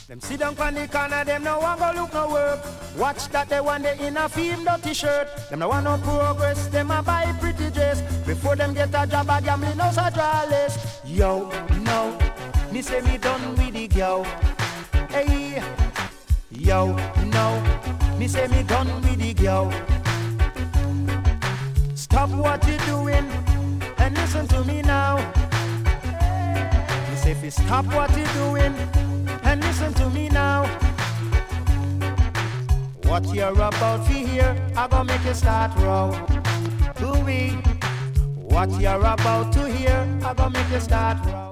Them sit down on the corner, them no want go look no work. Watch that they want they in a film dirty shirt. Them no want no progress, them a buy pretty dress. Before them get a job, a gambling house a draw list. Yo, no, me say me done with the girl. Hey, yo, no, me say me done with the girl. Stop what you doing and listen to me now. Me say if you stop what you doing and listen to me now. What you're about to hear, I gonna make you start row. Ooh-wee. What you're about to hear, I gonna make you start row.